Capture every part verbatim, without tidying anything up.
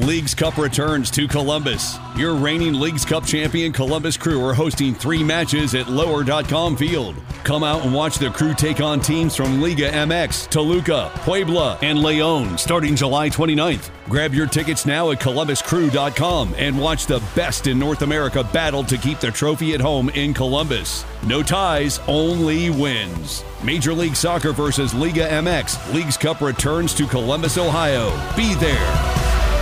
Leagues Cup returns to Columbus. Your reigning Leagues Cup champion Columbus Crew are hosting three matches at lower dot com Field. Come out and watch the Crew take on teams from Liga M X, Toluca, Puebla, and León starting July twenty-ninth. Grab your tickets now at columbus crew dot com and watch the best in North America battle to keep the trophy at home in Columbus. No ties, only wins. Major League Soccer versus Liga M X. Leagues Cup returns to Columbus, Ohio. Be there.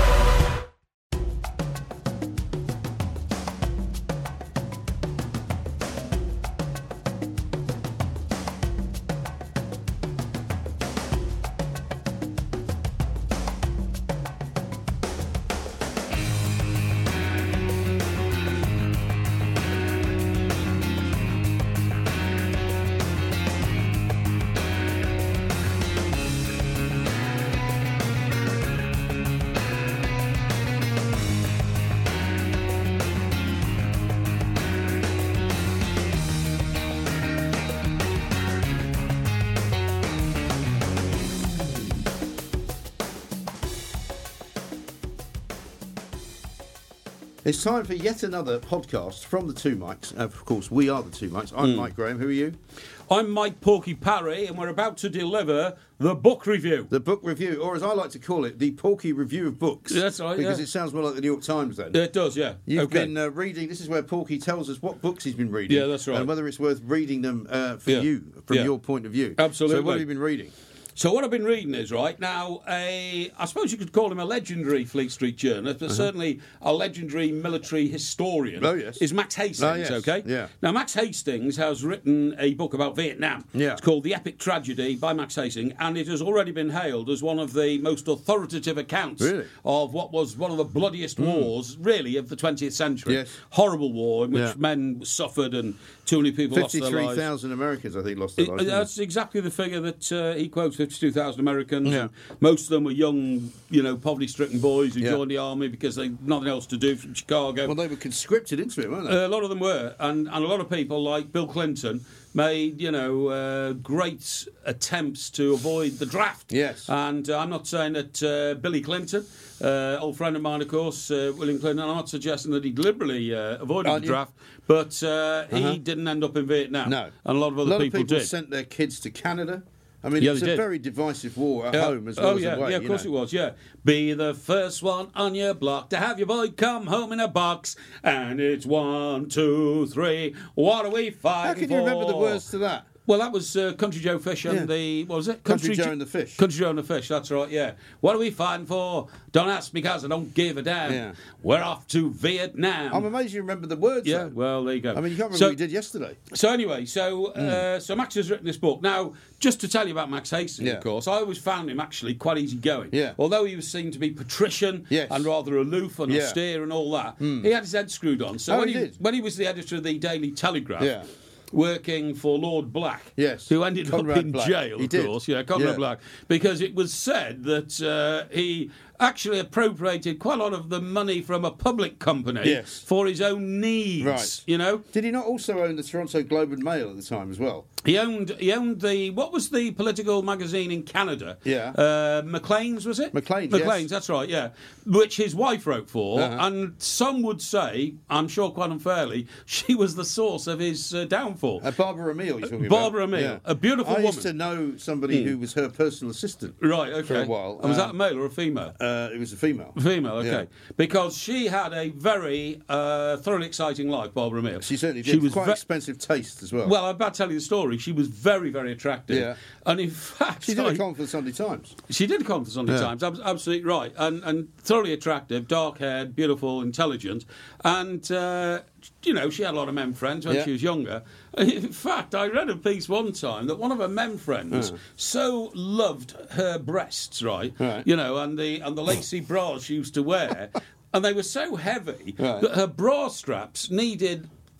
It's time for yet another podcast from the Two Mics. Of course, we are the Two Mics. I'm mm. Mike Graham. Who are you? I'm Mike Porky Parry, and we're about to deliver the book review. The book review, or as I like to call it, the Porky Review of Books. Yeah, that's right, Because yeah. it sounds more like the New York Times then. It does, yeah. You've okay. been uh, reading, this is where Porky tells us what books he's been reading. Yeah, that's right. And whether it's worth reading them uh, for yeah. you, from yeah. your point of view. Absolutely. So what have you been reading? So what I've been reading is, right, now, a, I suppose you could call him a legendary Fleet Street journalist, but uh-huh. certainly a legendary military historian oh, yes. is Max Hastings, oh, yes. okay? Yeah. Now, Max Hastings has written a book about Vietnam. Yeah. It's called The Epic Tragedy by Max Hastings, and it has already been hailed as one of the most authoritative accounts really? of what was one of the bloodiest mm. wars, really, of the twentieth century. Yes. Horrible war in which yeah. men suffered and too many people lost their lives. fifty-three thousand Americans, I think, lost their lives. It, that's exactly the figure that uh, he quotes, fifty-two thousand Americans. Yeah. Most of them were young, you know, poverty-stricken boys who yeah. joined the army because they had nothing else to do from Chicago. Well, they were conscripted into it, weren't they? Uh, a lot of them were. And, and a lot of people, like Bill Clinton, made, you know, uh, great attempts to avoid the draft. Yes. And uh, I'm not saying that uh, Billy Clinton, uh, old friend of mine, of course, uh, William Clinton, I'm not suggesting that he deliberately uh, avoided Aren't the you? draft, but uh, he uh-huh. didn't end up in Vietnam. No. And a lot of other a lot people, of people did. sent their kids to Canada. I mean, yeah, it's a did. very divisive war at yeah. home as well oh, as yeah. away. Yeah, of course know. it was, yeah. Be the first one on your block to have your boy come home in a box. And it's one, two, three. What are we fighting How can you for? remember the words to that? Well, that was uh, Country Joe Fish and yeah. the, what was it? Country, Country Joe Jo- and the Fish. Country Joe and the Fish, that's right, yeah. What are we fighting for? Don't ask because I don't give a damn. Yeah. We're off to Vietnam. I'm amazed you remember the words. Yeah, though. well, there you go. I mean, you can't remember so, what you did yesterday. So anyway, so mm. uh, so Max has written this book. Now, just to tell you about Max Hastings, yeah. of course, I always found him actually quite easygoing. Yeah. Although he was seen to be patrician yes. and rather aloof and yeah. austere and all that, mm. he had his head screwed on. So oh, when he, he did. when he was the editor of the Daily Telegraph, yeah. working for Lord Black, yes. who ended Conrad up in Black. jail, he of did. course, yeah, Conrad yeah. Black, because it was said that uh, he actually appropriated quite a lot of the money from a public company yes. for his own needs. Right. You know, did he not also own the Toronto Globe and Mail at the time as well? He owned he owned the what was the political magazine in Canada? Yeah, uh, Maclean's was it? Maclean's. Maclean's, yes. that's right. Yeah, which his wife wrote for, uh-huh. and some would say, I'm sure quite unfairly, she was the source of his uh, downfall. Uh, Barbara Emile, you're talking Barbara about. Emile, yeah. a beautiful I woman. I used to know somebody mm. who was her personal assistant. Right. Okay. For a while. And was um, that a male or a female? Uh, it was a female. Female. Okay. Yeah. Because she had a very uh, thoroughly exciting life, Barbara Emile. She certainly did. She was quite ve- expensive taste as well. Well, I'm about to tell you the story. She was very, very attractive. Yeah. And in fact, she did I, a column for the Sunday Times. She did a column for the Sunday yeah. Times. Ab- absolutely right. And and thoroughly attractive, dark-haired, beautiful, intelligent, and uh, you know she had a lot of men friends when yeah. she was younger. In fact, I read a piece one time that one of her men friends uh. so loved her breasts, right? right? You know, and the and the lacy bras she used to wear, and they were so heavy right. that her bra straps needed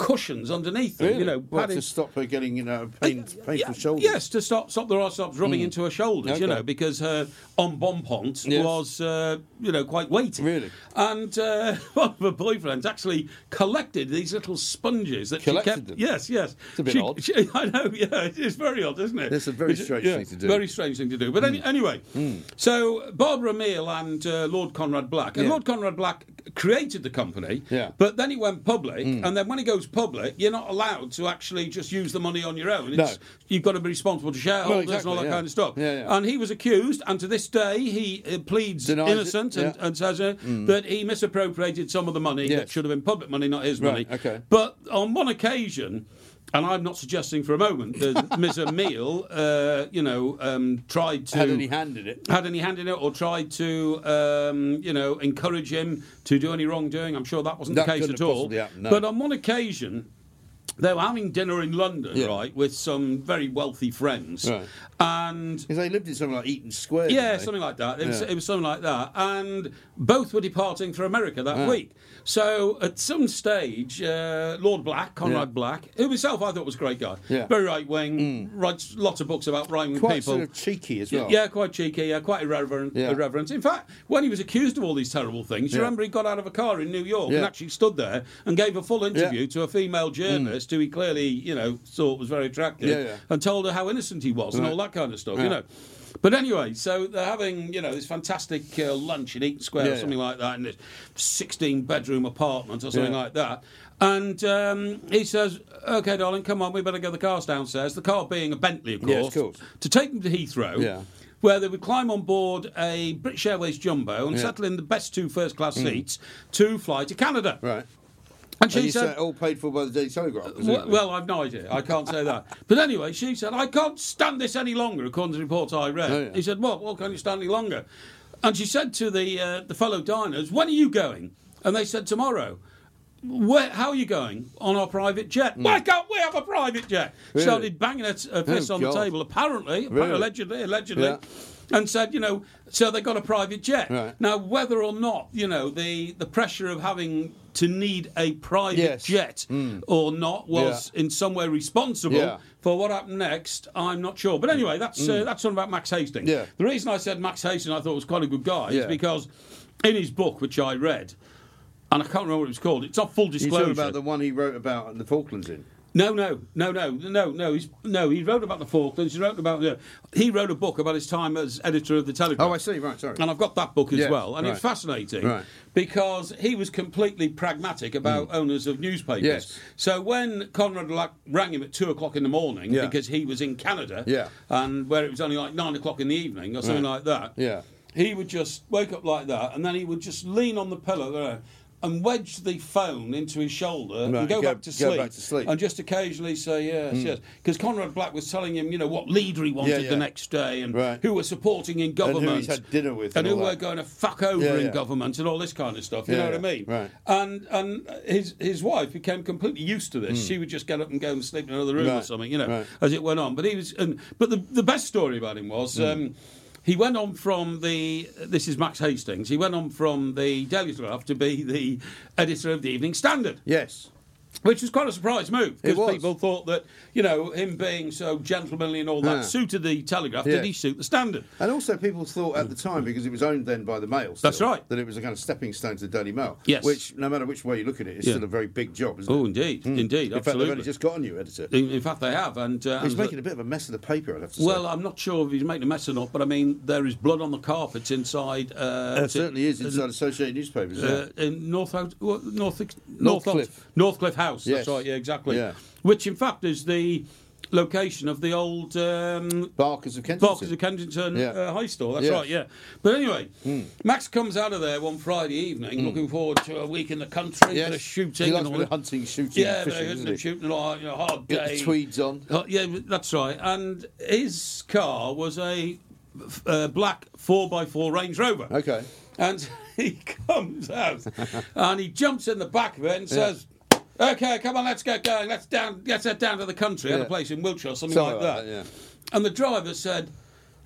cushions underneath them. Really? You know, Well, padding- to stop her getting, you know, pain, painful yeah, shoulders. Yes, to stop stop the arseholes rubbing Mm. into her shoulders, you Okay. know, because her embonpoint Yes. was, uh, you know, quite weighty. Really? And uh, one of her boyfriends actually collected these little sponges that Collected she kept. them? Yes, yes. It's a bit She- odd. she- I know, yeah, it's very odd, isn't it? It's a very It's- strange yeah, thing to do. Very strange thing to do. But any, anyway, so Barbara Meal and uh, Lord Conrad Black. And Yeah. Lord Conrad Black created the company, Yeah. but then it went public. And then when it goes public, you're not allowed to actually just use the money on your own. It's, No. You've got to be responsible to shareholders Well, exactly, and all that yeah. kind of stuff. Yeah, yeah. And he was accused, and to this day, he uh, pleads Denies it, innocent and, yeah. and says uh, that he misappropriated some of the money that Yes. should have been public money, not his money. Right, okay. But on one occasion, and I'm not suggesting for a moment that Miz Emile, uh, you know, um, tried to Had any hand in it? had any hand in it or tried to, um, you know, encourage him to do any wrongdoing. I'm sure that wasn't That the case couldn't at have all. possibly happened, no. But on one occasion, they were having dinner in London, Yeah. right, with some very wealthy friends, Right. and Because they lived in something like Eaton Square. yeah, didn't they? something like that. It was, Yeah. it was something like that. And both were departing for America that Ah. week. So at some stage, uh, Lord Black, Conrad Yeah. Black, who himself I thought was a great guy, Yeah. very right wing, writes lots of books about right wing Quite people. sort of cheeky as well. Yeah, quite cheeky, yeah, quite irreverent. Yeah. irreverent. In fact, when he was accused of all these terrible things, you Yeah. remember he got out of a car in New York Yeah. and actually stood there and gave a full interview Yeah. to a female journalist who he clearly, you know, thought was very attractive, Yeah, yeah. and told her how innocent he was and Right. all that kind of stuff, Yeah. you know. But anyway, so they're having, you know, this fantastic uh, lunch in Eaton Square Yeah, or something yeah. like that, in this sixteen-bedroom apartment or something Yeah. like that. And um, he says, OK, darling, come on, we better get the cars downstairs. The car being a Bentley, of course. Yes, of course. To take them to Heathrow. Yeah. Where they would climb on board a British Airways Jumbo and Yeah. settle in the best two first-class seats to fly to Canada. Right. And she And you said, said all paid for by the Daily Telegraph, well, presumably. well, I've no idea. I can't say that. But anyway, she said, I can't stand this any longer, according to the reports I read. Oh, yeah. He said, well, well, can't you stand any longer? And she said to the uh, the fellow diners, when are you going? And they said, tomorrow. Where, how are you going? On our private jet. Why can't we have a private jet? Hmm. Really? Started banging her, her fist Oh, on the God. table, apparently, Really? allegedly, allegedly. Yeah. And said, you know, so they got a private jet. Right. Now, whether or not, you know, the, the pressure of having to need a private Yes. jet or not was Yeah. in some way responsible Yeah. for what happened next. I'm not sure. But anyway, that's uh, that's something about Max Hastings. Yeah. The reason I said Max Hastings I thought was quite a good guy is Yeah. because in his book, which I read, and I can't remember what it was called, it's not full You disclosure. talking about the one he wrote about the Falklands in? No, no, no, no, no, no. He's, no, he wrote about the Falklands. He wrote about. Uh, he wrote a book about his time as editor of the Telegraph. Oh, I see. Right, sorry. And I've got that book as Yeah, well, and right. it's fascinating Right. because he was completely pragmatic about owners of newspapers. Yes. So when Conrad Black rang him at two o'clock in the morning Yeah. because he was in Canada, Yeah. and where it was only like nine o'clock in the evening or something Right. like that, Yeah. he would just wake up like that, and then he would just lean on the pillow there. And wedge the phone into his shoulder and Right, go, go- back to go sleep, back to sleep. and just occasionally say yes, yes. Because Conrad Black was telling him, you know, what leader he wanted Yeah, yeah. the next day, and Right. who were supporting in government, And who he's had dinner with and and who all were that. going to fuck over Yeah, in yeah. government, and all this kind of stuff. You Yeah, know what I yeah. mean? Right. And and his his wife became completely used to this. She would just get up and go and sleep in another room or Right, something, you know, right. as it went on. But he was, and but the the best story about him was. Um, He went on from the. This is Max Hastings. He went on from the Daily Telegraph to be the editor of the Evening Standard, Yes. which was quite a surprise move It because was. people thought that, you know, him being so gentlemanly and all that Yeah. suited the Telegraph. Yeah. Did he suit the Standard? And also, people thought at the time, because it was owned then by the Mail, still, That's right. that it was a kind of stepping stone to the Daily Mail. Yes. Which, no matter which way you look at it, is Yeah. still a very big job, isn't Oh, it? indeed, indeed, In fact, they've absolutely. only just got a new editor. in, in fact, they have, and uh, He's and making a bit of a mess of the paper, I'd have to say. well, I'm not sure if he's making a mess or not, but I mean, there is blood on the carpets inside. Uh, There certainly is inside Associated Newspapers. Uh, yeah. in North North North Northcliffe. Northcliffe House. Yes. That's right. Yeah, exactly. Yeah. Which, in fact, is the location of the old um, Barkers of Kensington. Barkers of Kensington Yeah. uh, High Store. That's Yes. right. Yeah. But anyway, Max comes out of there one Friday evening, looking forward to a week in the country, Yes. bit of shooting He likes and a all bit of that. hunting, shooting, Yeah, fishing, but doesn't uh, he? shooting, like, you know, hard Get day. the tweeds on. Uh, yeah, that's right. And his car was a uh, black four by four Range Rover. Okay. And he comes out and he jumps in the back of it and says, "Okay, come on, let's get going. Let's down, let's head down to the country, at Yeah. a place in Wiltshire, something Something like like that." that, yeah. And the driver said,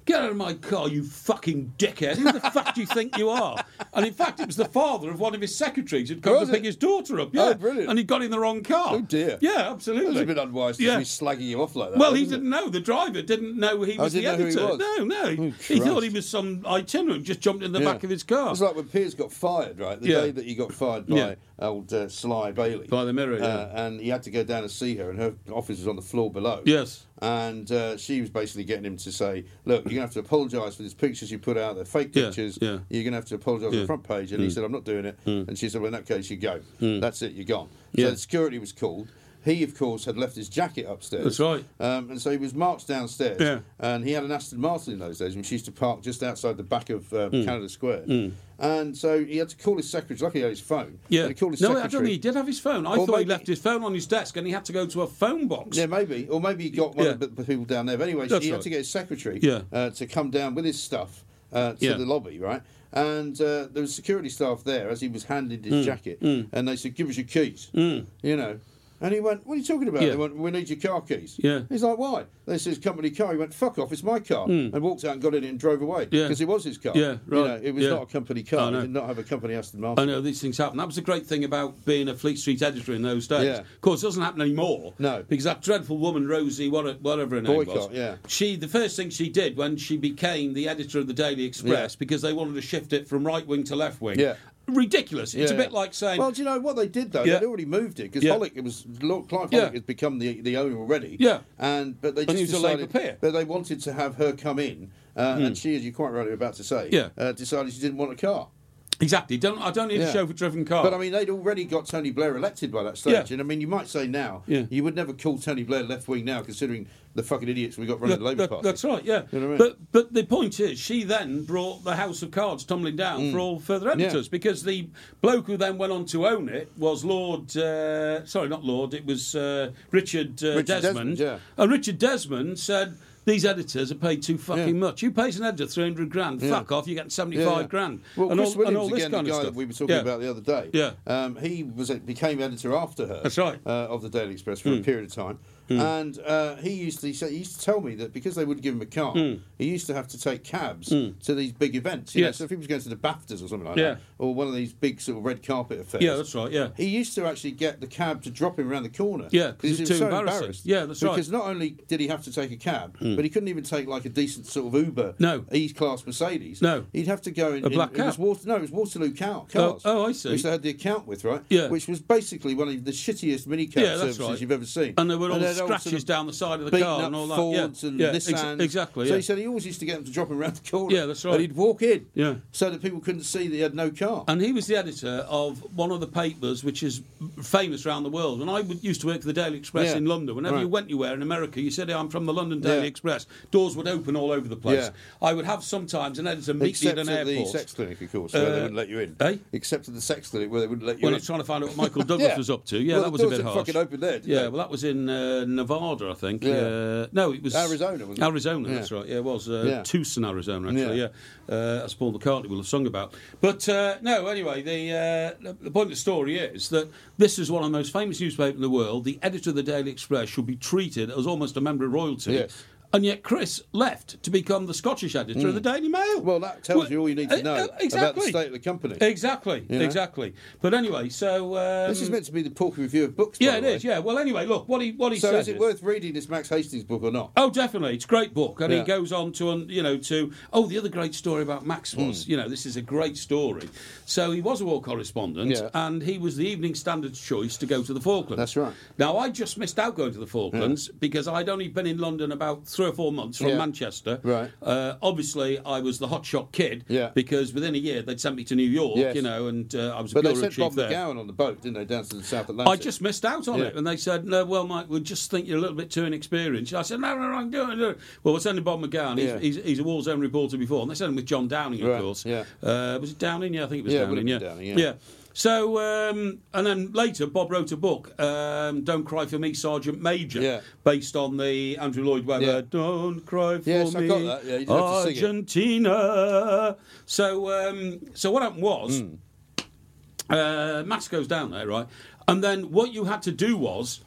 get out of my car, you fucking dickhead. Who the fuck do you think you are? And in fact, it was the father of one of his secretaries who'd come Was to pick it? his daughter up. Yeah. Oh, brilliant. And he'd got in the wrong car. Oh, dear. Yeah, absolutely. It was a bit unwise to Yeah. be slagging you off like that. Well, he wasn't didn't know. The driver didn't know he Oh, was the didn't know who he editor. was? No, no. Oh, he thought Christ. he was some itinerant, just jumped in the Yeah. back of his car. It's like when Piers got fired, right? The Yeah. day that he got fired by Yeah. old uh, Sly Bailey. By the Mirror, yeah. Uh, and he had to go down and see her, and her office was on the floor below. Yes. And uh, she was basically getting him to say, look, you're going to have to apologise for these pictures you put out there, fake Yeah, pictures. yeah. You're going to have to apologise on Yeah. the front page. And he said, I'm not doing it. And she said, well, in that case, you go. That's it, you're gone. Yeah. So the security was called. He, of course, had left his jacket upstairs. That's right. Um, and so he was marched downstairs. Yeah. And he had an Aston Martin in those days, which used to park just outside the back of um, Mm. Canada Square. And so he had to call his secretary. Luckily, he had his phone. Yeah. But he called his No, I secretary. don't think he did have his phone. I Or thought he maybe- left his phone on his desk and he had to go to a phone box. Yeah, maybe. Or maybe he got one Yeah. of the the people down there. But anyway, That's he had right. to get his secretary Yeah. uh, to come down with his stuff uh, to Yeah. the lobby, right? And uh, there was security staff there as he was handed his Mm. jacket. And they said, give us your keys. You know. And he went, what are you talking about? Yeah. They went, we need your car keys. Yeah. He's like, why? They said, it's company car. He went, fuck off, it's my car. And walked out and got in it and drove away. Yeah. Because it was his car. Yeah, You right. know, it was Yeah. not a company car. I know. He did not have a company Aston Martin. I know these things happen. That was the great thing about being a Fleet Street editor in those days. Yeah. Of course, it doesn't happen anymore. No. Because that dreadful woman, Rosie, what- whatever her name was, Boycott, yeah. she, the first thing she did when she became the editor of the Daily Express, Yeah. because they wanted to shift it from right wing to left wing. Yeah. Ridiculous. It's a Yeah. bit like saying, Well, do you know what they did though? Yeah. They'd already moved it because Yeah. Pollock, it was Lord Clive Yeah. Pollock had become the the owner already. Yeah. and but they And just he was a decided, Labour peer. but they wanted to have her come in, uh, and she, as you quite rightly were about to say, Yeah. uh, decided she didn't want a car. exactly, don't, I don't need Yeah. a chauffeur-driven car. But I mean, they'd already got Tony Blair elected by that stage, Yeah. and I mean, you might say now, Yeah. you would never call Tony Blair left wing now, considering the fucking idiots we got running That- the Labour that- Party. That's right, yeah. You know what I mean? But but the point is, she then brought the House of Cards tumbling down for all further editors Yeah. because the bloke who then went on to own it was Lord. Uh, sorry, not Lord. It was uh, Richard, uh, Richard Desmond. Desmond, yeah. And Richard Desmond said, "These editors are paid too fucking Yeah. much. Who pays an editor three hundred grand? Yeah. Fuck off. You're getting seventy-five Yeah. grand." Well, and Chris all, Williams, and all this again, kind the guy of that stuff. we were talking Yeah. about the other day, Yeah. um, he was became editor after her. That's right. Uh, of the Daily Express for a period of time. And uh, he used to he, said, he used to tell me that because they wouldn't give him a car, he used to have to take cabs to these big events. You Yes. know, so if he was going to the BAFTAs or something like Yeah. that, or one of these big sort of red carpet affairs. Yeah, that's right, yeah. He used to actually get the cab to drop him around the corner. Yeah, 'cause he it's was too so embarrassing. embarrassed. Yeah, that's right. Because not only did he have to take a cab, but he couldn't even take like a decent sort of Uber, No. E-class Mercedes. No. he'd have to go in A black in, it was cab? Water, no, it was Waterloo car, Oh, cars. oh, I see. Which they had the account with, right? Yeah. Which was basically one of the shittiest minicab Yeah, that's services right. you've ever seen. And there were all they'd scratches sort of down the side of the beaten car up and all that. Fords yeah. and yeah, ex- Nissans. exactly. So Yeah. he said he always used to get them to drop him around the corner. Yeah, that's right. And he'd walk in. Yeah. So that people couldn't see that he had no car. And he was the editor of one of the papers which is famous around the world. And I would, used to work for the Daily Express Yeah. in London. Whenever Right. you went anywhere in America, you said, "Hey, I'm from the London Daily Yeah. Express." Doors would open all over the place. Yeah. I would have sometimes an editor meet Except me at an at the airport. sex clinic, of course, where they Uh, wouldn't let you in. eh? Except at the sex clinic, where they wouldn't let you When I in. was trying to find out what Michael Douglas Yeah. was up to. Yeah, Well, that the was a doors bit didn't harsh. fucking open there, did yeah, they? well, that was in uh, Nevada, I think. Yeah. Uh, no, it was Arizona, wasn't it? Arizona, Yeah. that's right. Yeah, it was uh, Yeah. Tucson, Arizona, actually. Yeah. Yeah, uh, as Paul McCartney will have sung about. But uh, no, anyway, the, uh, the point of the story is that this is one of the most famous newspapers in the world. The editor of the Daily Express should be treated as almost a member of royalty. Yes. And yet Chris left to become the Scottish editor of the Daily Mail. Well, that tells Well, you all you need to uh, know uh, about exactly. the state of the company. Exactly, You know? exactly. But anyway, so um, This is meant to be the Porky review of books. by yeah, the it way. is. Yeah. Well, anyway, look what he what he So said is it worth reading this Max Hastings book or not? Oh, definitely. It's a great book. And Yeah. he goes on to, um, you know, to... Oh, the other great story about Max was, Hmm. you know, this is a great story. So he was a war correspondent Yeah. and he was the Evening Standard's choice to go to the Falklands. That's right. Now, I just missed out going to the Falklands because I'd only been in London about three or four months from Yeah. Manchester. Right. Uh, obviously, I was the hotshot kid Yeah. because within a year they'd sent me to New York, Yes. you know, and uh, I was a But they bureau sent chief Bob there. McGowan on the boat, didn't they, down to the South Atlantic? I just missed out on Yeah. it. And they said, no, well, Mike, we just think you're a little bit too inexperienced. I said, no, no, no, I'm doing it. Well, we're sending Bob McGowan. He's, Yeah. he's, he's a war zone reporter before. And they sent him with John Downing, of Right, course. yeah. Uh, was it Downing? Yeah, I think it was Yeah, it would Downing. have Yeah. been Downing, yeah. So, um, and then later, Bob wrote a book, um, Don't Cry for Me, Sergeant Major, Yeah. based on the Andrew Lloyd Webber, Yeah. Don't Cry for Yes, I Me, got that. Yeah, you didn't have to sing it. Argentina. So, um, so what happened was, Hmm. uh, Max goes down there, right? And then what you had to do was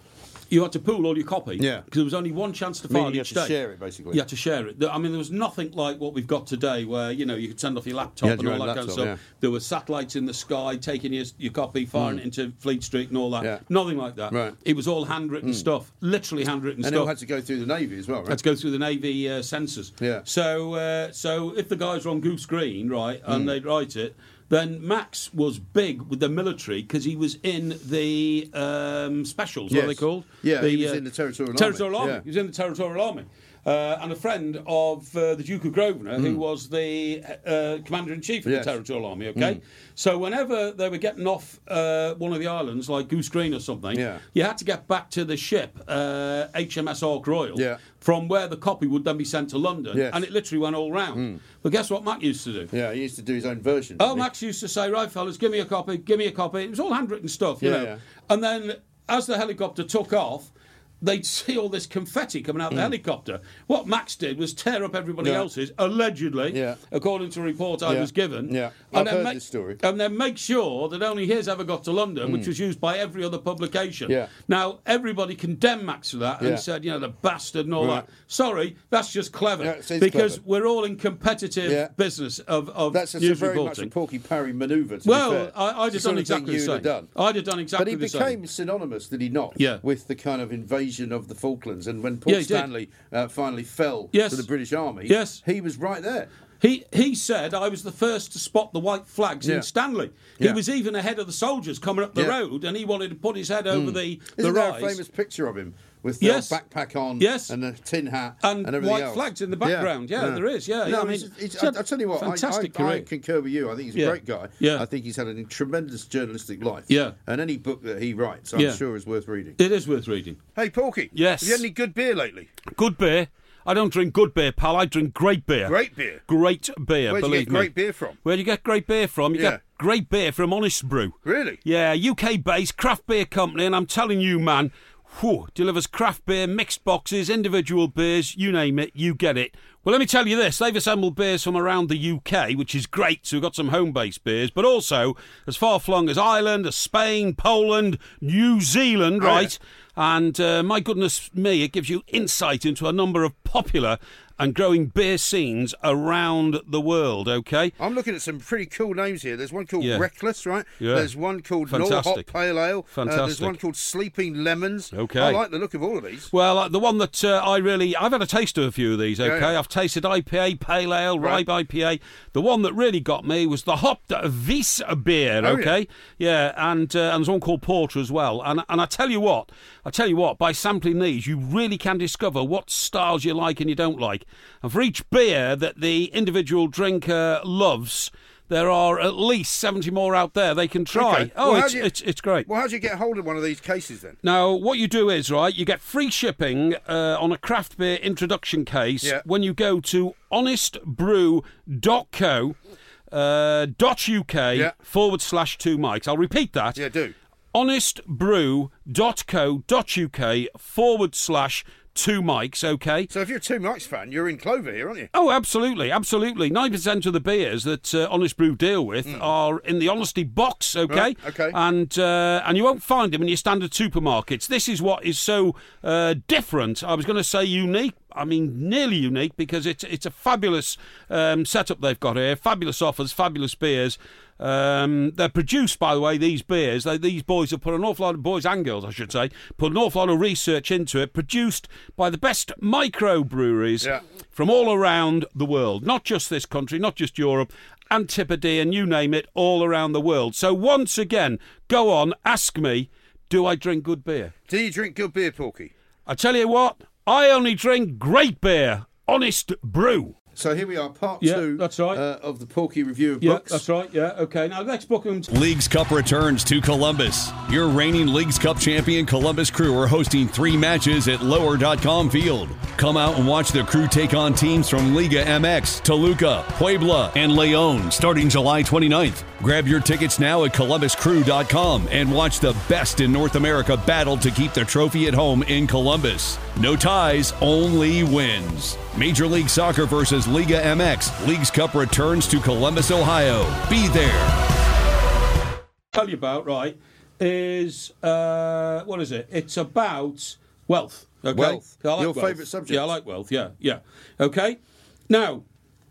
you had to pool all your copy. Yeah. Because there was only one chance to Meaning file you each had to day. share it, basically. You had to share it. I mean, there was nothing like what we've got today where, you know, you could send off your laptop You had and all your that own kind of laptop, stuff. yeah. There were satellites in the sky taking your, your copy, firing it into Fleet Street and all that. Yeah. Nothing like that. Right. It was all handwritten stuff. Literally handwritten And it all stuff. had to go through the Navy as well, right? Had to go through the Navy uh, censors. Yeah. So, uh, so if the guys were on Goose Green, right, and Mm. they'd write it, then Max was big with the military because he was in the um, specials. What are they Yes. called? Yeah, the, he was uh, in the Territorial Army. Territorial Army. Yeah. He was in the Territorial Army. Uh, and a friend of uh, the Duke of Grosvenor, who was the uh, Commander-in-Chief of Yes. the Territorial Army, okay? Mm. So whenever they were getting off uh, one of the islands, like Goose Green or something, Yeah. you had to get back to the ship, uh, H M S Ark Royal, Yeah. from where the copy would then be sent to London, Yes. and it literally went all round. But guess what Mac used to do? Yeah, he used to do his own version. Oh, didn't he? Max used to say, right, fellas, give me a copy, give me a copy. It was all handwritten stuff, you Yeah, know. yeah. And then as the helicopter took off, they'd see all this confetti coming out of the helicopter. What Max did was tear up everybody Mm. Yeah. else's, allegedly, Yeah. according to a report I Yeah. was given. Yeah. And I've then heard make- this story. And then make sure that only his ever got to London, which was used by every other publication. Yeah. Now, everybody condemned Max for that Yeah. and said, you know, the bastard and all Right. that. Sorry, that's just clever. Yeah, it is because clever. we're all in competitive Yeah. business of, of That's a, news very reporting. much a Porky Parry manoeuvre, to Well, be fair. I, I'd It's have the done sort of thing exactly the you'd same. have done. I'd have done exactly But he the became same. synonymous, did he not? Yeah. With the kind of invasion of the Falklands. And when Port Yeah, he did. Stanley uh, finally fell Yes. to the British Army, Yes. he was right there. He he said I was the first to spot the white flags Yeah. in Stanley. He Yeah. was even ahead of the soldiers coming up the Yeah. road, and he wanted to put his head over the the Isn't there a rise. famous picture of him with the Yes. old backpack on Yes. and a tin hat And and, everything white else? flags in the background. Yeah, there is, yeah. No, I I mean, mean, it's, he's I, had I tell you what, I, fantastic I, I career. concur with you. I think he's a Yeah. great guy. Yeah. I think he's had a tremendous journalistic life. Yeah. And any book that he writes, I'm Yeah. sure is worth reading. It is worth reading. Hey, Porky. Yes. Have you had any good beer lately? Good beer? I don't drink good beer, pal. I drink great beer. Great beer? Great beer, Where'd you believe get me. great beer from? Where do you get great beer from? You Yeah. get great beer from Honest Brew. Really? Yeah, U K-based craft beer company, and I'm telling you, man, whew, delivers craft beer, mixed boxes, individual beers, you name it, you get it. Well, let me tell you this, they've assembled beers from around the U K, which is great, so we've got some home-based beers, but also as far-flung as Ireland, as Spain, Poland, New Zealand, Oh, right? And uh, my goodness me, it gives you insight into a number of popular and growing beer scenes around the world, okay? I'm looking at some pretty cool names here. There's one called Yeah. Reckless, right? Yeah. There's one called No Hot Fantastic. Pale Ale. Uh, there's Fantastic. one called Sleeping Lemons. Okay. I like the look of all of these. Well, uh, the one that uh, I really... I've had a taste of a few of these, okay? Yeah, yeah. I've tasted I P A, Pale Ale, Right. Rye I P A. The one that really got me was the Hopped Weiss beer, Oh, okay? Yeah, and, uh, and there's one called Porter as well. And, and I tell you what, I tell you what, by sampling these, you really can discover what styles you like and you don't like. And for each beer that the individual drinker loves, there are at least seventy more out there they can try. Okay. Oh, Well, how it's, do you- it's, it's great. Well, how do you get hold of one of these cases then? Now, what you do is, right, you get free shipping uh, on a craft beer introduction case Yeah. when you go to honest brew dot co uh, dot uk Yeah. forward slash two mics. I'll repeat that. Yeah, do. honest brew dot co dot uk forward slash two mics, okay? So if you're a Two Mics fan, you're in Clover here, aren't you? Oh, absolutely, absolutely. nine percent of the beers that uh, Honest Brew deal with are in the Honesty box, okay? Mm. Right, okay. And uh, and you won't find them in your standard supermarkets. This is what is so uh, different. I was going to say unique. I mean, nearly unique, because it's it's a fabulous um, setup they've got here. Fabulous offers, fabulous beers. Um, they're produced, by the way, these beers. They, these boys have put an awful lot of, boys and girls, I should say, put an awful lot of research into it. Produced by the best microbreweries Yeah. from all around the world. Not just this country, not just Europe, Antipodean, you name it, all around the world. So once again, go on, ask me, do I drink good beer? Do you drink good beer, Porky? I tell you what, I only drink great beer. Honest Brew. So here we are, part Yeah, two that's right. uh, of the Porky review of Yeah, books. that's right. Yeah, okay. Now, next book. um, Leagues Cup returns to Columbus. Your reigning Leagues Cup champion Columbus Crew are hosting three matches at lower dot com Field. Come out and watch the Crew take on teams from Liga M X, Toluca, Puebla, and Leon starting July twenty-ninth. Grab your tickets now at columbus crew dot com and watch the best in North America battle to keep the trophy at home in Columbus. No ties, only wins. Major League Soccer versus Liga M X. Leagues Cup returns to Columbus, Ohio. Be there. Tell you about, right, is uh, what is it? It's about wealth. Okay? Wealth. I like Your wealth. favourite subject. Yeah, I like wealth. Yeah, yeah. Okay. Now,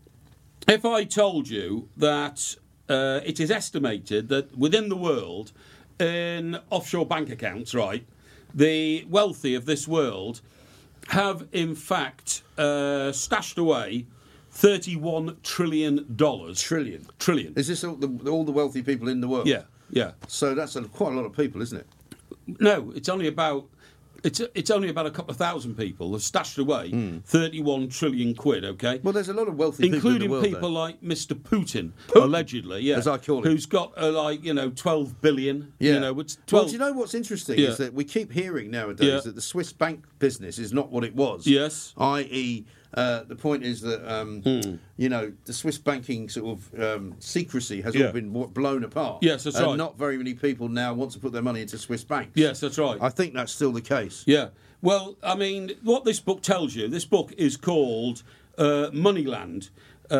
if I told you that uh, it is estimated that within the world, in offshore bank accounts, right, the wealthy of this world have in fact uh, stashed away thirty-one trillion dollars. Trillion. Trillion. Is this all the, all the wealthy people in the world? Yeah, yeah. So that's a, quite a lot of people, isn't it? No, it's only about it's it's only about a couple of thousand people have stashed away Mm. thirty-one trillion quid. Okay, Well, there's a lot of wealthy people in including the world. people though. like Mister Putin, Putin, allegedly, yeah, as I call him. who's got uh, like you know twelve billion. Yeah. You know, it's Well, twelve. do you know what's interesting Yeah. is that we keep hearing nowadays Yeah. that the Swiss bank business is not what it was. Yes. that is, uh, the point is that um, you know the Swiss banking sort of um, secrecy has Yeah. all been w- blown apart. Yes, that's and right. not very many people now want to put their money into Swiss banks. Yes, that's right. I think that's still the case. Yeah. Well, I mean, what this book tells you, this book is called uh, Moneyland.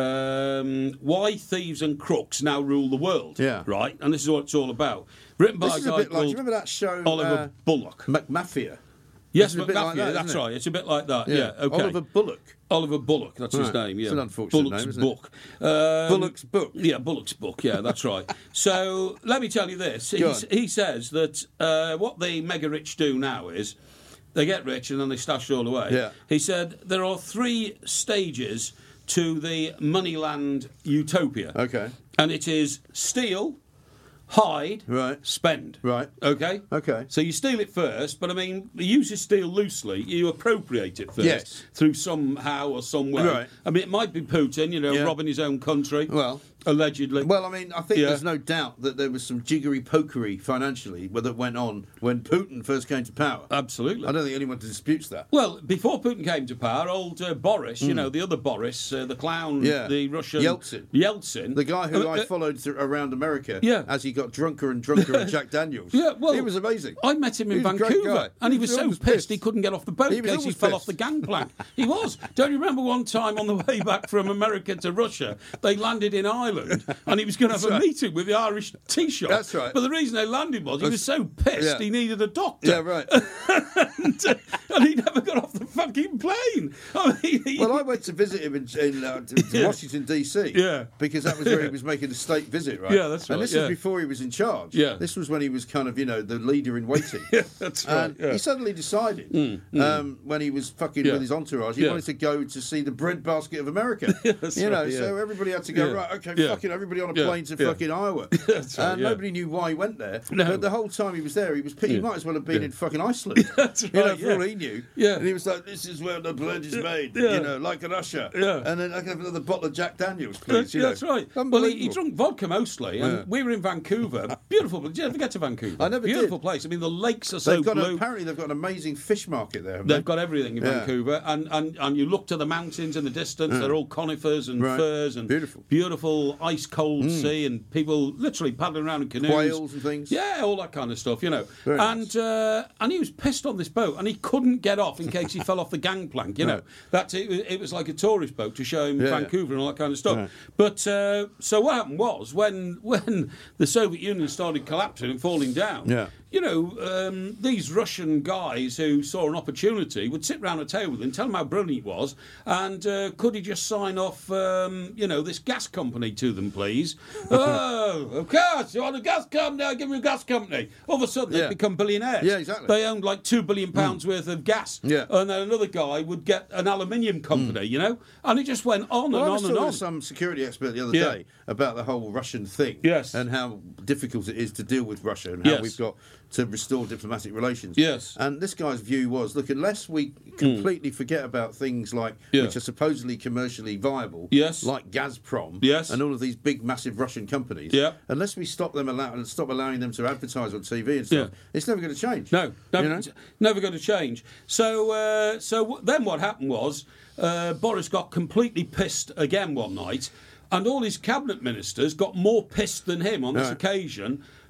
Um, Why Thieves and Crooks Now Rule the World. Yeah. Right? And this is what it's all about. Written by This a is a guy bit like. called Do you remember that show Oliver uh, Bullock. McMafia? Yes, This is a bit McMafia, like that, that's isn't it? right. It's a bit like that. Yeah, okay. Oliver Bullock. Oliver Bullock, that's his Right. name, yeah. It's an unfortunate Bullock's name, isn't it? book. Um, Bullock's book. Yeah, Bullock's book, yeah, that's right. So let me tell you this. Go He, on. he says that uh, what the mega rich do now is they get rich and then they stash it all away. Yeah. He said there are three stages to the Moneyland utopia. Okay. And it is steal, hide, Right. spend. Right. Okay? Okay. So you steal it first, but I mean, you use steal loosely. You appropriate it first Yes. through somehow or some way. Right. I mean, it might be Putin, you know, Yeah. robbing his own country. Well. Allegedly. Well, I mean, I think Yeah. there's no doubt that there was some jiggery pokery financially that went on when Putin first came to power. Absolutely. I don't think anyone disputes that. Well, before Putin came to power, old uh, Boris, you know, the other Boris, uh, the clown, Hmm. Yeah. the Russian... Yeltsin. Yeltsin. The guy who Uh, I uh, followed through, around America Yeah. as he got drunker and drunker on Jack Daniels. Yeah, well, he was amazing. I met him in He was a great Vancouver, guy. and he was so always pissed, he couldn't get off the boat He in was case he always fell pissed. off the gangplank. He was. Don't you remember one time on the way back from America to Russia, they landed in Ireland, and he was going to have That's a right. meeting with the Irish tea shop. That's right. But the reason they landed was he was That's- so pissed Yeah. he needed a doctor. Yeah, right. and, uh, and he never got off the fucking plane. I mean, he, Well, I went to visit him in, in uh, to, to Yeah. Washington D C. Yeah. because that was where he was making a state visit, right? Yeah, that's And right, this yeah. was before he was in charge. Yeah. this was when he was kind of, you know, the leader in waiting. Yeah, that's right. And yeah. Mm, he suddenly decided, um, when he was fucking Yeah. with his entourage, he Yeah. wanted to go to see the breadbasket of America. That's you know, right, yeah. so everybody had to go, Yeah. right, okay, Yeah. fucking everybody on a Yeah. plane to Yeah. fucking Iowa. That's right, and yeah. nobody knew why he went there. No. But the whole time he was there, he was he Yeah. might as well have been Yeah. in fucking Iceland. That's You know, right, for all yeah. he knew. Yeah. And he was like, this is where the bread is made. Yeah. You know, like an usher. Yeah. And then I can have another bottle of Jack Daniels, please. That's, you know. that's right. Well, he, Unbelievable. he drunk vodka mostly, and Yeah. we were in Vancouver. Beautiful. Did you ever get to Vancouver? I never did. Beautiful place. I mean, the lakes are so They've got a, blue. apparently they've got an amazing fish market there. haven't They've they? got everything in Yeah. Vancouver, and, and, and you look to the mountains in the distance. They're all conifers and Right. firs and Beautiful. beautiful ice cold sea, and people literally paddling around in canoes, Whales and things. Yeah, all that kind of stuff, you know. Very and nice. uh, and he was pissed on this boat, and he couldn't get off in case he fell off the gangplank. You know, Right. that's it. It was like a tourist boat to show him Yeah, Vancouver and all that kind of stuff. Right. But uh, so what happened was when when the Soviet Union started collapsing and falling down. Yeah. You know, um, these Russian guys who saw an opportunity would sit round a table with him, tell him how brilliant he was, and uh, could he just sign off, um, you know, this gas company to them, please? Oh, of course, you want a gas company? I'll give you a gas company. All of a sudden, Yeah. they become billionaires. Yeah, exactly. They owned like two billion pounds worth of gas. Yeah. And then another guy would get an aluminium company, you know, and it just went on Well, and I was on and talking on. to some security expert the other Yeah. day about the whole Russian thing. Yes. And how difficult it is to deal with Russia and how Yes. we've got to restore diplomatic relations. Yes. And this guy's view was, look, unless we completely forget about things like, Yeah. which are supposedly commercially viable, Yes. like Gazprom Yes. and all of these big, massive Russian companies, Yeah. unless we stop them allow- and stop allowing them to advertise on T V and stuff, Yeah. it's never going to change. No, never, You know? never going to change. So, uh, so w- then what happened was uh, Boris got completely pissed again one night, and all his cabinet ministers got more pissed than him on this Right. occasion.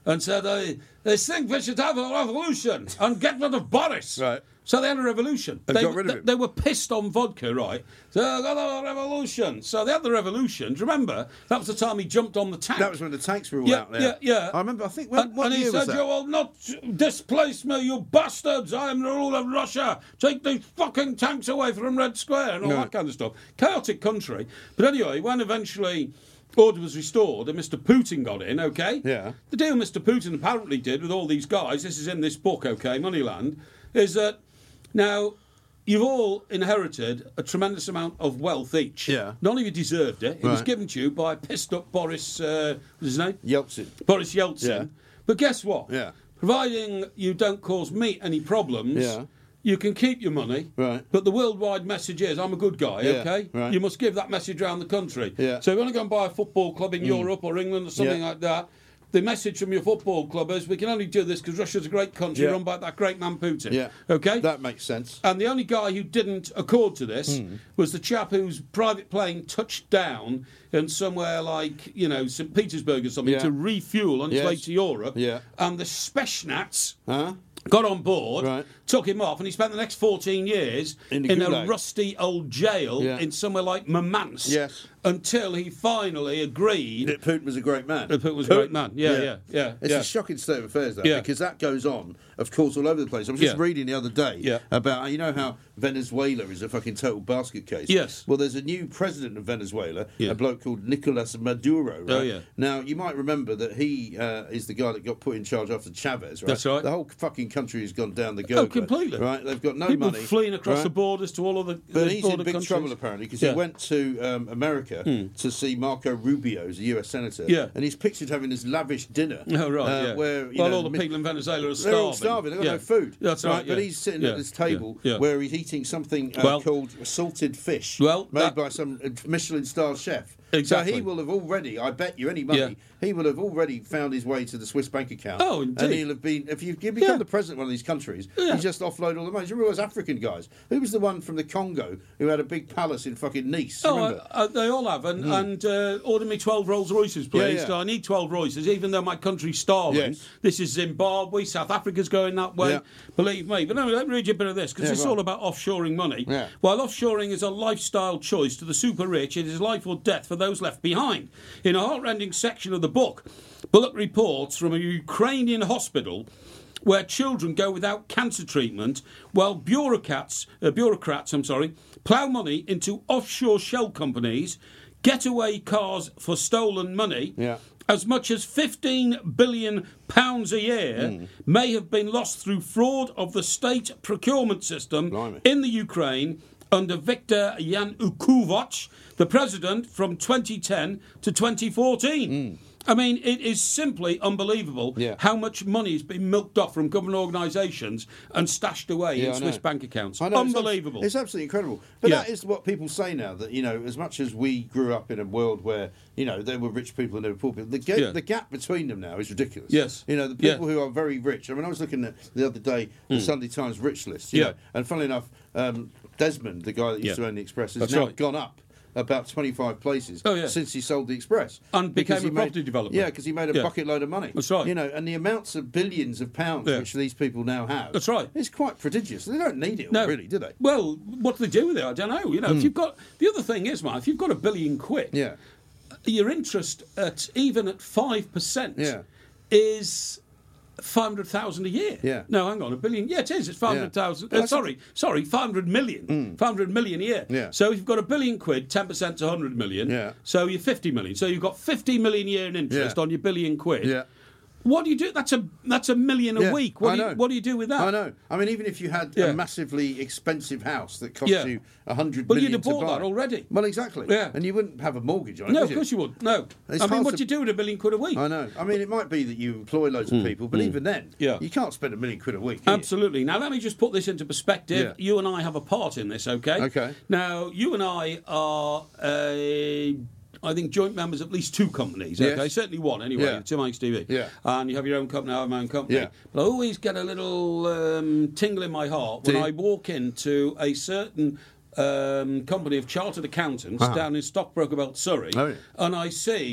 and said, uh, they think we should have a revolution and get rid of Boris. Right. So they had a revolution. And They, got rid of they, him. they were pissed on vodka, right? So they got a revolution. So they had the revolution. Do you remember? That was the time he jumped on the tank. That was when the tanks were all Yeah, out there. yeah, yeah. I remember, I think, when, And, what and he year was said, that? you will not displace me, you bastards. I am the ruler of Russia. Take these fucking tanks away from Red Square and all No. that kind of stuff. Chaotic country. But anyway, when eventually order was restored and Mister Putin got in, OK? Yeah. The deal Mister Putin apparently did with all these guys, this is in this book, OK, Moneyland, is that now you've all inherited a tremendous amount of wealth each. Yeah. None of you deserved it. It was Right. given to you by pissed up Boris, uh, what's his name? Yeltsin. Boris Yeltsin. Yeah. But guess what? Yeah. Providing you don't cause me any problems, Yeah. you can keep your money. Right. But the worldwide message is, I'm a good guy, Yeah, okay? right. You must give that message around the country. Yeah. So if you want to go and buy a football club in Europe or England or something Yeah. like that, the message from your football club is, we can only do this because Russia's a great country Yeah. run by that great man Putin. Yeah. Okay? That makes sense. And the only guy who didn't accord to this Hmm. was the chap whose private plane touched down in somewhere like, you know, Saint Petersburg or something Yeah. to refuel on its Yes. way to Europe. Yeah. And the Spetsnaz Huh? got on board, Right. took him off, and he spent the next fourteen years In the in a gulag. rusty old jail Yeah. in somewhere like Murmansk. Yes. Until he finally agreed. That Putin was a great man. That Putin was a great man. Yeah, yeah, yeah, It's yeah. a shocking state of affairs, though, Yeah. because that goes on, of course, all over the place. I was just Yeah. reading the other day Yeah. about, you know how Venezuela is a fucking total basket case? Yes. Well, there's a new president of Venezuela, Yeah. a bloke called Nicolas Maduro, right? Oh, yeah. Now, you might remember that he uh, is the guy that got put in charge after Chavez, right? That's right. The whole fucking country has gone down the Oh, gurgler. completely. Right? They've got no People money. fleeing across right? the borders to all of the, But the he's in border big countries. trouble apparently because Yeah. Hmm. he went to um, America to see Marco Rubio, who's a U S senator. Yeah. And he's pictured having this lavish dinner. Oh, right, uh, yeah. Where, you well, know, all the mi- people in Venezuela are they're starving. all starving. They've got Yeah. no food. That's right. But yeah. he's sitting Yeah. at this table yeah. Yeah. where he's eating something uh, Well- called salted fish, Well, made that- by some uh, Michelin star chef. Exactly. So he will have already, I bet you any money, Yeah. he will have already found his way to the Swiss bank account. Oh, And indeed. he'll have been, if you you become Yeah. the president of one of these countries, Yeah. you just offload all the money. Do you remember those African guys? Who was the one from the Congo who had a big palace in fucking Nice? Oh, Remember? uh, uh, they all have. And, and uh, order me twelve Rolls Royces, please. Yeah, yeah. So I need twelve Royces, even though my country's starving. Yes. This is Zimbabwe. South Africa's going that way. Yeah. Believe me. But no, let me read you a bit of this, because Yeah, it's go all on. about offshoring money. Yeah. While offshoring is a lifestyle choice to the super rich, it is life or death for those left behind. In a heart-rending section of the book, Bullock reports from a Ukrainian hospital where children go without cancer treatment, while bureaucrats, uh, bureaucrats, I'm sorry, plough money into offshore shell companies, getaway cars for stolen money. Yeah. As much as fifteen billion pounds a year Hmm. may have been lost through fraud of the state procurement system Blimey. in the Ukraine under Viktor Yanukovych, the president from twenty ten to twenty fourteen. I mean, it is simply unbelievable Hmm. Yeah. how much money has been milked off from government organisations and stashed away Yeah, in I Swiss know. bank accounts. I know, it's abs- Unbelievable. It's, absolutely incredible. But Yeah. that is what people say now, that, you know, as much as we grew up in a world where, you know, there were rich people and there were poor people, the, ga- Yeah. the gap between them now is ridiculous. Yes. You know, the Yeah. people who are very rich. I mean, I was looking at the other day the Sunday Times rich list. You Hmm. Yeah. know, and funnily enough, um, Desmond, the guy that used Yeah. to own the Express, has That's now right. gone up about twenty-five places Oh, yeah. since he sold the Express. And Because became he a property made, developer. Yeah, because he made a Yeah. bucket load of money. That's right. You know, and the amounts of billions of pounds Yeah. which these people now have. That's right. It's quite prodigious. They don't need it, No. really, do they? Well, what do they do with it? I don't know. You know, if you've got the other thing is, Mark, if you've got a billion quid, Hmm. Yeah. your interest at even at five percent Yeah. is five hundred thousand a year. Yeah. No, hang on, a billion. Yeah, it is. It's five hundred thousand. Yeah. Uh, That's sorry, sorry, five hundred million. Five hundred million a year. Yeah. So if you've got a billion quid, ten percent to hundred million. Yeah. So you're fifty million. So you've got fifty million a year in interest Yeah. on your billion quid. Yeah. What do you do? That's a that's a million a Yeah, week. What I do you, know. what do you do with that? I know. I mean, even if you had Yeah. a massively expensive house that cost Yeah. you a hundred But million you'd have to bought buy. that already. Well, exactly. Yeah. And you wouldn't have a mortgage on it. No, would of course you would. No. It's I mean, hard what to- do you do with a million quid a week? I know. I mean, it might be that you employ loads of people, but even then, Hmm. Yeah. you can't spend a million quid a week. can you? Absolutely. Now, let me just put this into perspective. Yeah. You and I have a part in this, okay? Okay. Now, you and I are, uh, I think, joint members of at least two companies, Yes. okay? Certainly one, anyway, Yeah. Tim Hanks T V. Yeah. And you have your own company, I have my own company. Yeah. But I always get a little um, tingle in my heart when Do you? I walk into a certain um, company of chartered accountants Uh-huh. down in Stockbroker Belt, Surrey, Oh, yeah. and I see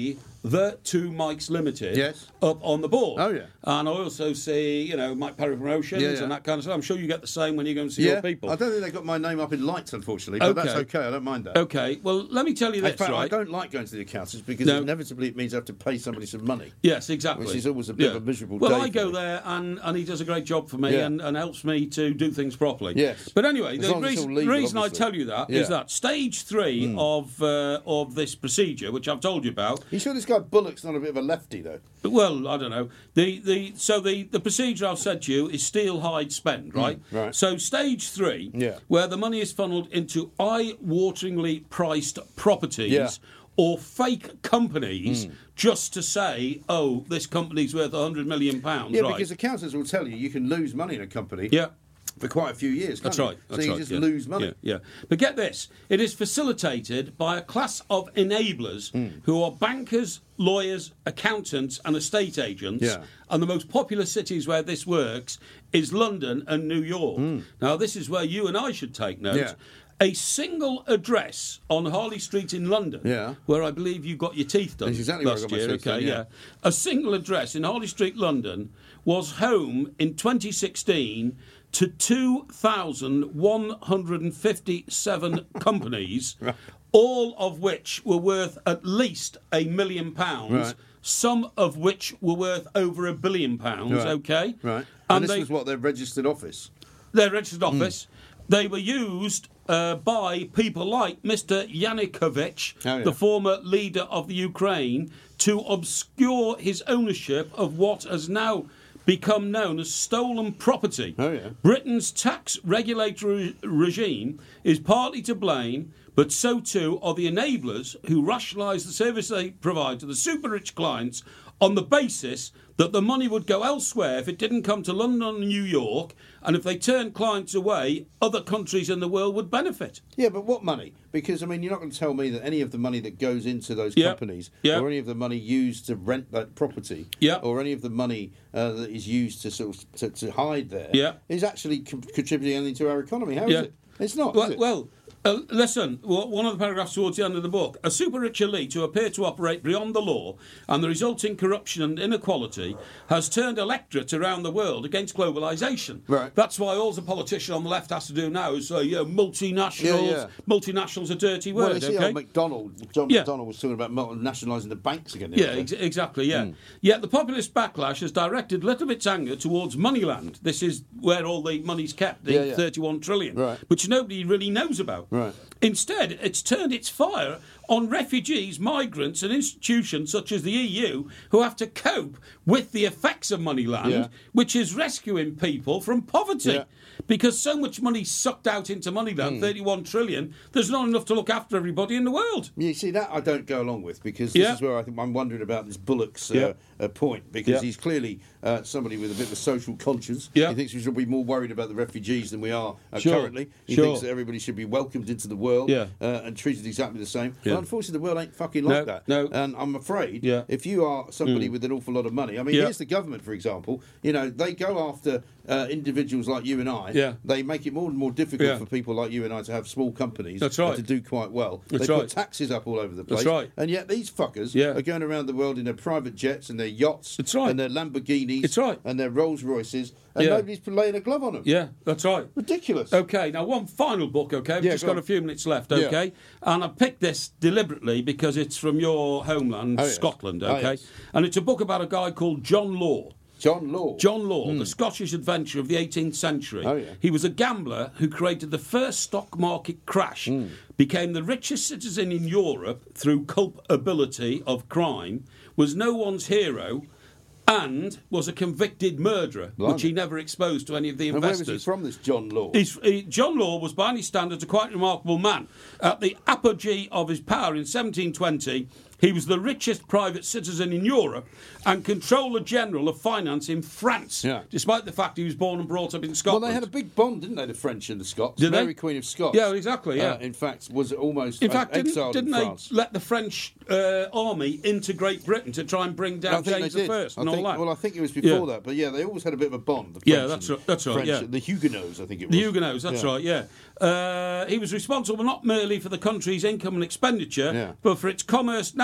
the Two Mikes Limited Yes. up on the board. Oh, yeah. And I also see, you know, Mike Perry Promotions Yeah, yeah. and that kind of stuff. I'm sure you get the same when you go and see Yeah, your people. I don't think they got my name up in lights, unfortunately, but that's okay. I don't mind that. Okay, well, let me tell you In this, fact, right? I don't like going to the accountants because No. inevitably it means I have to pay somebody some money. Yes, exactly. Which is always a bit of a miserable well, day I for go me. there and, and he does a great job for me Yeah. and, and helps me to do things properly. Yes. But anyway, As the long as it's reason, all legal, reason I obviously. tell you that is Yeah. that stage three of uh, of this procedure, which I've told you about. You sure this guy Bullock's not a bit of a lefty, though? Well, I don't know. The the so the, the procedure I've said to you is steal, hide, spend, right? right. So stage three, Yeah. where the money is funneled into eye-wateringly priced properties. Yeah. Or fake companies just to say, oh, this company's worth one hundred million pounds, Yeah, right? because accountants will tell you you can lose money in a company Yeah. for quite a few years, can't That's you? right. That's so you right, just yeah. lose money. Yeah, yeah. But get this: it is facilitated by a class of enablers Hmm. who are bankers, lawyers, accountants, and estate agents. Yeah. And the most popular cities where this works is London and New York. Now, this is where you and I should take note. Hmm. Yeah. A single address on Harley Street in London, Yeah. where I believe you got your teeth done That's exactly where I last got my year. teeth okay, done, yeah. A single address in Harley Street, London, was home in twenty sixteen to two thousand one hundred fifty-seven companies, Right. all of which were worth at least a million pounds. Right. Some of which were worth over a billion pounds. Right. Okay, Right. And, And this they, was what their registered office. their registered Hmm. office. They were used uh, by people like Mister Yanukovych, Oh, yeah. the former leader of the Ukraine, to obscure his ownership of what has now become known as stolen property. Oh, yeah. Britain's tax regulatory regime is partly to blame, but so too are the enablers who rationalise the service they provide to the super-rich clients on the basis that the money would go elsewhere if it didn't come to London or New York, and if they turned clients away, other countries in the world would benefit. Yeah, but what money? Because, I mean, you're not going to tell me that any of the money that goes into those Yeah. companies, Yeah. or any of the money used to rent that property, Yeah. or any of the money uh, that is used to sort of to, to hide there, Yeah. is actually co- contributing anything to our economy. How is Yeah. it? It's not, Well, is it? well uh, listen, w- one of the paragraphs towards the end of the book. A super-rich elite who appear to operate beyond the law and the resulting corruption and inequality has turned electorates around the world against globalisation. Right. That's why all the politician on the left has to do now is say, you know, multinationals. Yeah, yeah. Multinationals a dirty well, word, you see okay? how McDonald, John Yeah. McDonnell was talking about nationalising the banks again. the Yeah, other day. ex- exactly, yeah. Hmm. Yet the populist backlash has directed little of its anger towards Moneyland. This is where all the money's kept, the Yeah, yeah. thirty-one trillion, Right. which nobody really knows about. Right. Instead, it's turned its fire on refugees, migrants, and institutions such as the E U who have to cope with the effects of Moneyland, Yeah. which is rescuing people from poverty. Yeah. Because so much money sucked out into Moneyland, thirty-one trillion, there's not enough to look after everybody in the world. You see, that I don't go along with because this Yeah. is where I think I'm wondering about this Bullock's uh, Yeah. uh, point because Yeah. he's clearly uh, somebody with a bit of a social conscience. Yeah. He thinks we should be more worried about the refugees than we are uh, Sure. currently. He Sure. thinks that everybody should be welcomed into the world Yeah. uh, and treated exactly the same. Yeah. But unfortunately, the world ain't fucking like No, that. no. And I'm afraid Yeah. if you are somebody with an awful lot of money, I mean, Yeah. here's the government, for example. You know, they go after uh, individuals like you and I. Yeah. They make it more and more difficult Yeah. for people like you and I to have small companies. That's and right. to do quite well. That's they right. put taxes up all over the place. That's right. And yet these fuckers Yeah. are going around the world in their private jets and their yachts That's right. and their Lamborghinis That's right. and their Rolls Royces and Yeah. nobody's laying a glove on them. Yeah, that's right. Ridiculous. Okay, now one final book, okay? We've Yeah, just go got on. a few minutes left, Yeah. okay? And I picked this deliberately because it's from your homeland, Oh, yes. Scotland, Oh, okay? yes. And it's a book about a guy called John Law. John Law. John Law, the Scottish adventurer of the eighteenth century. Oh, yeah. He was a gambler who created the first stock market crash, became the richest citizen in Europe through culpability of crime, was no one's hero, and was a convicted murderer, Blimey. which he never exposed to any of the And where investors. was he from, this John Law? He's, he, John Law was, by any standards, a quite remarkable man. At the apogee of his power in seventeen twenty, he was the richest private citizen in Europe and Controller General of Finance in France, Yeah. despite the fact he was born and brought up in Well, Scotland. they had a big bond, didn't they, the French and the Scots? Did they? Mary Queen of Scots. Yeah, exactly, yeah. Uh, in fact, was almost in fact, didn't, exiled didn't in they France. let the French uh, army into Great Britain to try and bring I down think James they the did. First I and all think, that? Well, I think it was before Yeah. that, but yeah, they always had a bit of a bond. The Yeah, French that's and- right- that's right, French, yeah. The Huguenots, I think it was. The Huguenots, that's right, yeah. Uh, he was responsible not merely for the country's income and expenditure, Yeah. but for its commerce,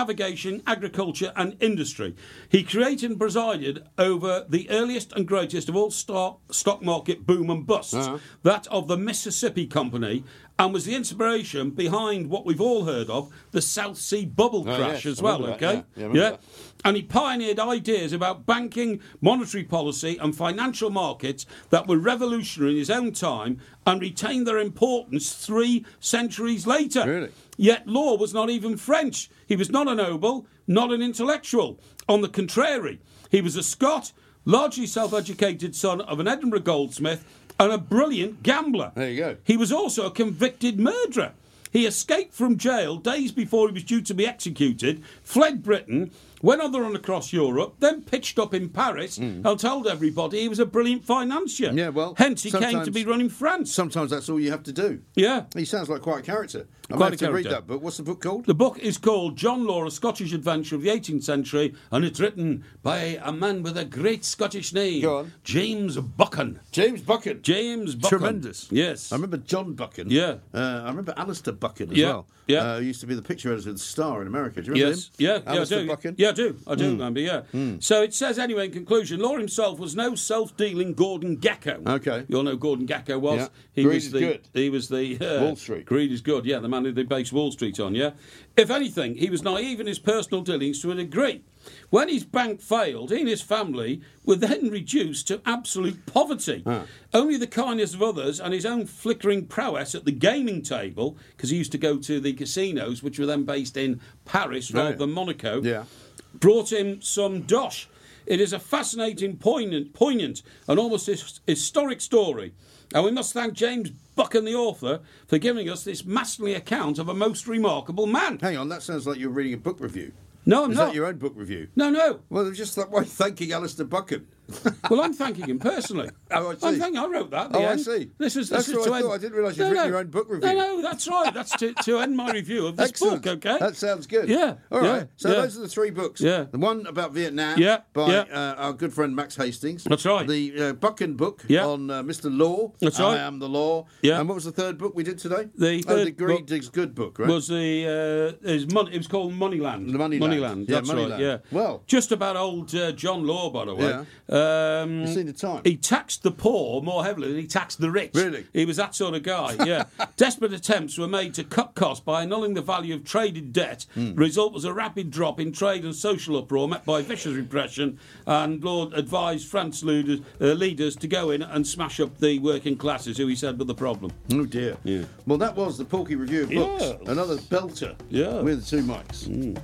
navigation, agriculture and industry. He created and presided over the earliest and greatest of all stock, stock market boom and busts, uh-huh. that of the Mississippi Company, and was the inspiration behind what we've all heard of, the South Sea bubble crash oh, yes. as well, that, okay? Yeah, yeah, yeah? That. And he pioneered ideas about banking, monetary policy and financial markets that were revolutionary in his own time and retained their importance three centuries later. Really? Yet Law was not even French. He was not a noble, not an intellectual. On the contrary, he was a Scot, largely self-educated son of an Edinburgh goldsmith and a brilliant gambler. There you go. He was also a convicted murderer. He escaped from jail days before he was due to be executed, fled Britain, went on the run across Europe, then pitched up in Paris mm. and told everybody he was a brilliant financier. Yeah, well, hence he came to be running France. Sometimes that's all you have to do. Yeah. He sounds like quite a character. I Quite might have a to character. read that book. What's the book called? The book is called John Law, A Scottish Adventure of the eighteenth Century, and it's written by a man with a great Scottish name. Go on. James Buchan. James Buchan. James Buchan. Tremendous. Yes. I remember John Buchan. Yeah. Uh, I remember Alistair Buchan as Yeah. well. Yeah. Uh, he used to be the picture editor of The Star in America. Do you remember Yes, him? yeah, yeah, I Alistair do. Buchan? Yeah, I do. I do Mm. remember, yeah. Mm. So it says, anyway, in conclusion, Law himself was no self-dealing Gordon Gekko. Okay. You all know who Gordon Gekko was? Yeah. He Greed was is the, good. He was the... Uh, Wall Street. Greed is good, yeah, the man who they based Wall Street on, yeah. If anything, he was naive in his personal dealings to a degree. When his bank failed, he and his family were then reduced to absolute poverty. Ah. Only the kindness of others and his own flickering prowess at the gaming table, because he used to go to the casinos, which were then based in Paris rather Right. than Monaco, Yeah. brought him some dosh. It is a fascinating, poignant, poignant and almost his- historic story. And we must thank James Buchan, the author, for giving us this masterly account of a most remarkable man. Hang on, that sounds like you're reading a book review. No, I'm Is not. that your own book review? No, no. Well, it's just like why thanking Alistair Buchan. Well, I'm thanking him personally. Oh, I see. I'm thanking. I wrote that. At the Oh, I end. see. This is That's this is what to I end. thought. I didn't realise you'd no, written no. your own book review. No, no, that's right. That's to, to end my review of this Excellent. book. Okay. That sounds good. Yeah, All right. yeah, So yeah. those are the three books. Yeah. The one about Vietnam. Yeah, By yeah. Uh, our good friend Max Hastings. That's right. The uh, Buchan book. Yeah. On uh, Mister Law. That's I right. Am the Law. Yeah. And what was the third book we did today? The oh, third the Greed book Digs Good book, right? Was the uh, is money? It was called Moneyland. The Moneyland. Moneyland. Yeah, That's right. Moneyland. Yeah. Well. just about old uh, John Law, by the way. Yeah. Um, You've seen the time. He taxed the poor more heavily than he taxed the rich. Really? He was that sort of guy, yeah. Desperate attempts were made to cut costs by annulling the value of traded debt. Mm. The result was a rapid drop in trade and social uproar met by vicious repression, and Lord advised France leaders, uh, leaders to go in and smash up the working classes, who he said were the problem. Oh, dear. Yeah. Well, that was the Porky Review of Books. Yeah. Another belter. Yeah. With two mics. Mm.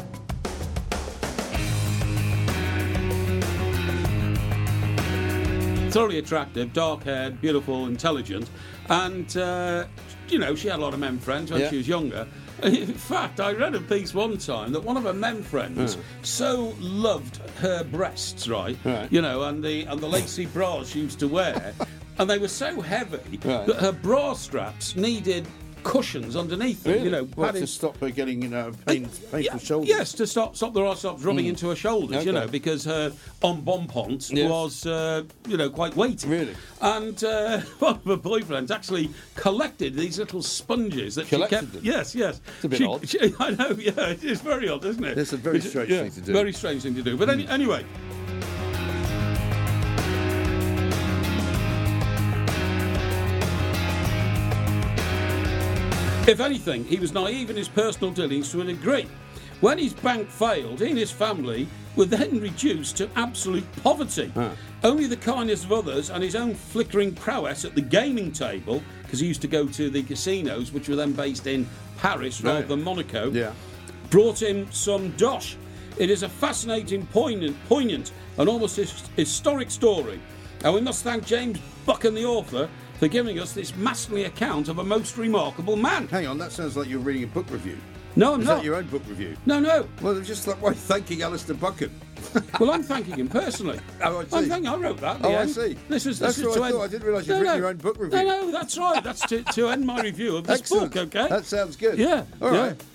Thoroughly attractive, dark-haired, beautiful, intelligent, and uh, you know, she had a lot of men friends when Yeah. she was younger. In fact, I read a piece one time that one of her men friends Mm. so loved her breasts, right? Right. You know, and the and the lacy bras she used to wear, and they were so heavy Right. that her bra straps needed cushions underneath them. Really? You know, Well, padding- to stop her getting, you know, pain, painful yeah, shoulders. Yes, to stop stop the right stops rubbing Mm. into her shoulders, you Okay. know, because her embonpoint Yes. was, uh, you know, quite weighty. Really? And uh, one of her boyfriends actually collected these little sponges that Collected she kept. them? Yes, yes. It's a bit She- odd. she- I know, yeah, it is very odd, isn't it? It's a very It's- strange yeah, thing to do. Very strange thing to do. But any, anyway. If anything, he was naive in his personal dealings to a degree. When his bank failed, he and his family were then reduced to absolute poverty. Ah. Only the kindness of others and his own flickering prowess at the gaming table, because he used to go to the casinos, which were then based in Paris rather Right. than Monaco, Yeah. brought him some dosh. It is a fascinating, poignant, poignant and almost his- historic story. And we must thank James Buchan, the author, for giving us this masterly account of a most remarkable man. Hang on, that sounds like you're reading a book review. No, I'm Is not. that your own book review? No, no. Well, it's just like why thanking Alistair Buchan. Well, I'm thanking him personally. Oh, I see. I'm thanking. I wrote that. at the Oh, I end. see. This is That's this is what to I end. thought. I didn't realise you'd No, written no. your own book review. No, no, that's right. That's to, to end my review of this Excellent. book. Okay. That sounds good. Yeah. All yeah. right.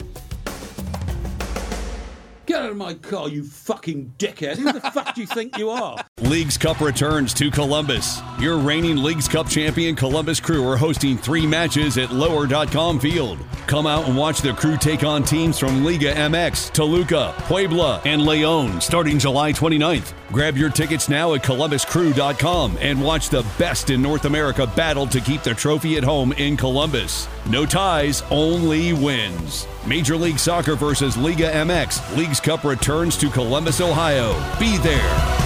Get out of my car, you fucking dickhead! Who the fuck do you think you are? Leagues Cup returns to Columbus. Your reigning Leagues Cup champion Columbus Crew are hosting three matches at lower dot com field. Come out and watch the Crew take on teams from Liga M X, Toluca, Puebla, and Leon starting July twenty-ninth. Grab your tickets now at columbus crew dot com and watch the best in North America battle to keep the trophy at home in Columbus. No ties, only wins. Major League Soccer versus Liga M X. Leagues Cup returns to Columbus, Ohio. Be there.